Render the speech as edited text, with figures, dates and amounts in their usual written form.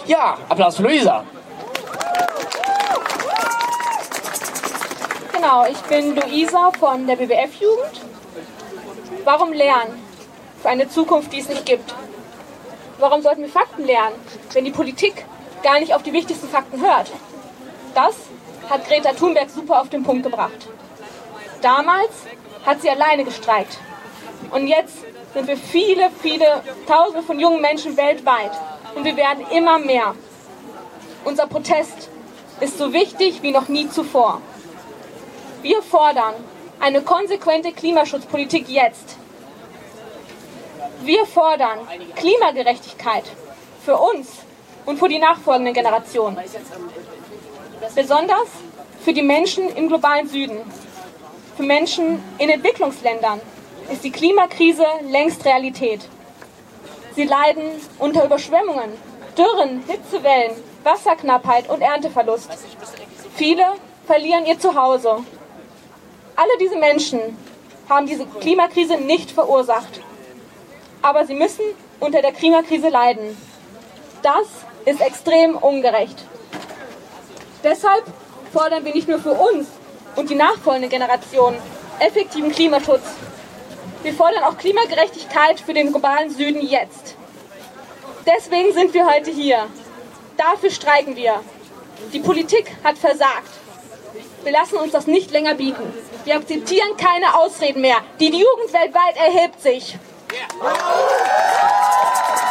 Ja, Applaus für Luisa. Genau, ich bin Luisa von der WWF-Jugend. Warum lernen für eine Zukunft, die es nicht gibt? Warum sollten wir Fakten lernen, wenn die Politik gar nicht auf die wichtigsten Fakten hört? Das hat Greta Thunberg super auf den Punkt gebracht. Damals hat sie alleine gestreikt. Und jetzt sind wir viele Tausende von jungen Menschen weltweit. Und wir werden immer mehr. Unser Protest ist so wichtig wie noch nie zuvor. Wir fordern eine konsequente Klimaschutzpolitik jetzt. Wir fordern Klimagerechtigkeit für uns und für die nachfolgenden Generationen. Besonders für die Menschen im globalen Süden. Für Menschen in Entwicklungsländern ist die Klimakrise längst Realität. Sie leiden unter Überschwemmungen, Dürren, Hitzewellen, Wasserknappheit und Ernteverlust. Viele verlieren ihr Zuhause. Alle diese Menschen haben diese Klimakrise nicht verursacht. Aber sie müssen unter der Klimakrise leiden. Das ist extrem ungerecht. Deshalb fordern wir nicht nur für uns und die nachfolgende Generation effektiven Klimaschutz. Wir fordern auch Klimagerechtigkeit für den globalen Süden jetzt. Deswegen sind wir heute hier. Dafür streiken wir. Die Politik hat versagt. Wir lassen uns das nicht länger bieten. Wir akzeptieren keine Ausreden mehr. Die Jugend weltweit erhebt sich.